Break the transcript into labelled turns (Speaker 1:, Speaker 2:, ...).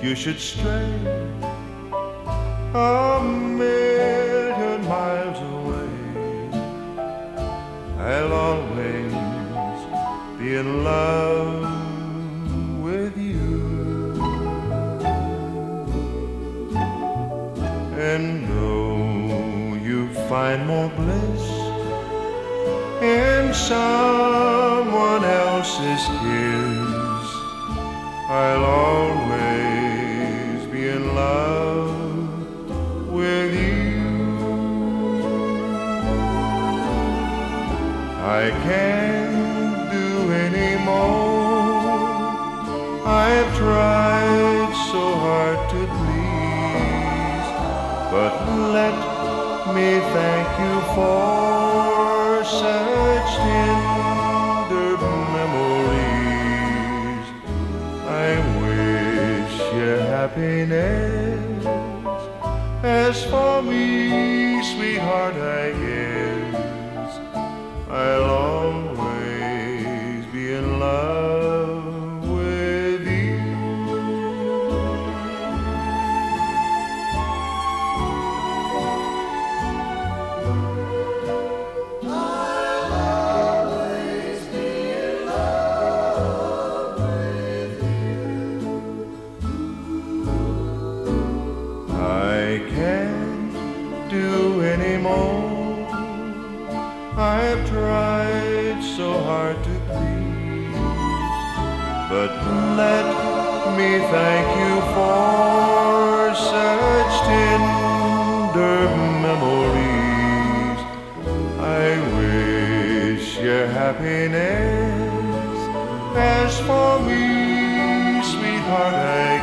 Speaker 1: you should stray 1,000,000 miles away, I'll always be in love with you. And though you find more bliss in someone else's kiss, I'll always be in love with you. I can't do anymore. I've tried so hard to please, but let me thank you for such tender memories. I wish you happiness. As for me, sweetheart, I guess I'll always be in love with you.
Speaker 2: I'll always be in love with you.
Speaker 1: I can't do anymore. I've tried so hard to please, but let me thank you for such tender memories. I wish you happiness. As for me, sweetheart, I